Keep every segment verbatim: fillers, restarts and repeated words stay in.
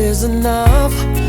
is enough.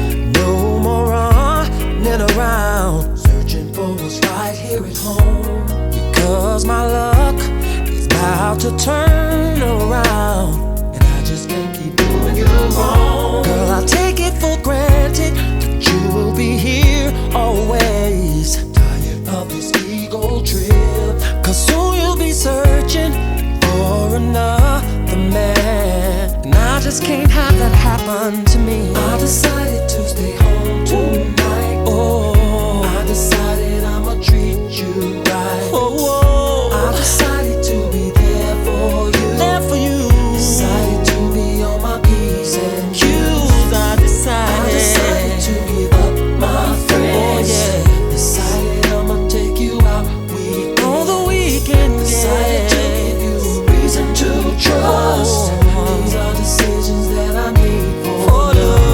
No more running around, searching for what's right here at home. Because my luck is about to turn around, and I just can't keep doing you wrong. Girl, I take it for granted that you will be here always. Tired of this ego trip, cause soon you'll be searching for another man, and I just can't have that happen to me. I decided to stay home tonight. Oh, I decided I'ma treat you right. Oh, oh. I decided to be there for you. There for you. Decided to be on my P's and Q's. I decided. I decided to give up my friends. Oh, yeah. Decided I'ma take you out weekend. On the weekend. Decided yeah. to give you a reason to trust. Oh. These are decisions that I need for, for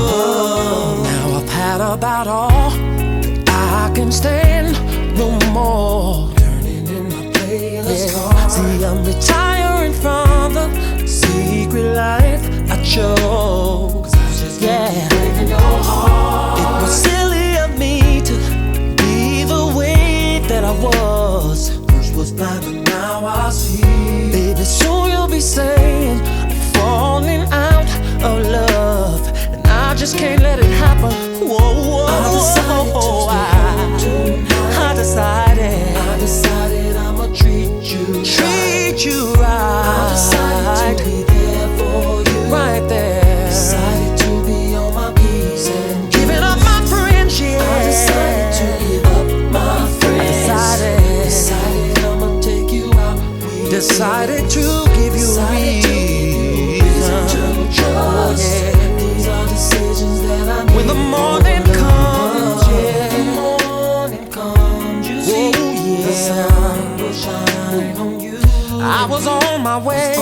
love. Now I've had about all that I can stand, no more. Turning in my playlist yeah. card. See, I'm retiring from the secret life I chose. Cause I just yeah. keep breaking your heart. It was silly of me to be the way that I was. First was blind, but now I see. Baby, soon you'll be saying I'm falling out of love, and I just can't let it happen. Whoa, whoa, I decided whoa, to stay I, I decided. I decided I'ma treat you treat right. you right. I decided to be there for you, right there. Decided to be on my P's and giving up my friends, yeah. I decided to give up my friends. I decided. Decided I'ma take you out. We decided to give you a reason to trust. Oh, yeah. These are decisions that I need. When the morning comes, yeah. When the morning comes, you see, oh, yeah. The sun will shine on you. I was on my way.